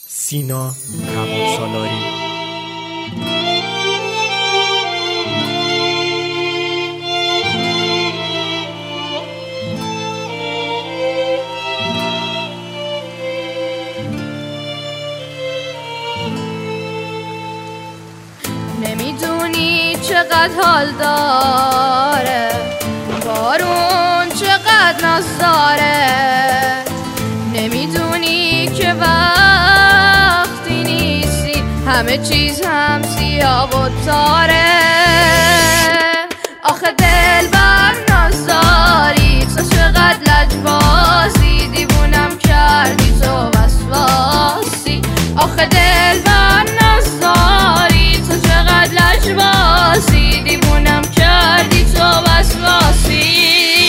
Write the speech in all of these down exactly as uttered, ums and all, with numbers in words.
سینا کمان سالاری. نمیدونی چقدر حال داره بارون، چقدر ناز داره. نمیدونی که وقتی نیستی همه چیز هم سیاه و تاره. آخه دل بر ناز داری، تو چقدر لجبازی، دیوونم کردی تو وسواسی. آخه دل بر ناز داری، تو چقدر لجبازی، دیوونم کردی تو وسواسی.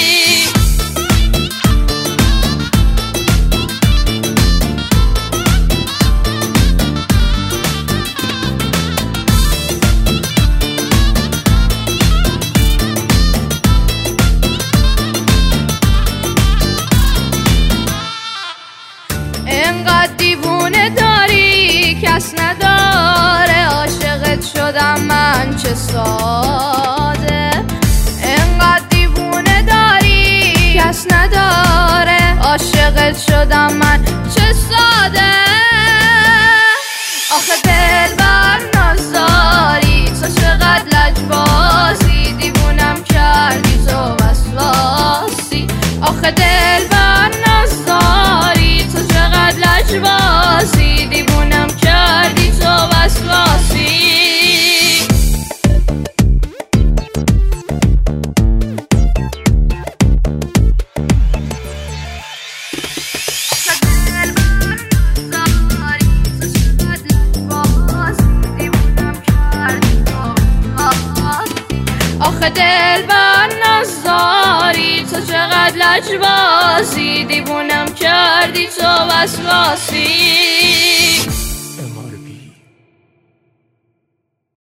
انقدر دیوونه داری کس نداره، عاشقت شدم من چه ساده. انقدر دیوونه داری کس نداره، عاشقت شدم من چه ساده. آخه دل بر ناز داری، تو چقدر لجبازی، دیوونم کردی تو وسواسی. آخه دل بر ناز داری، تو چقدر لجبازی، دیوونم کردی تو وسواسی. آخه دل بر ناز داری، تو چقدر لجبازی، دیوونم کردی تو وسواسی.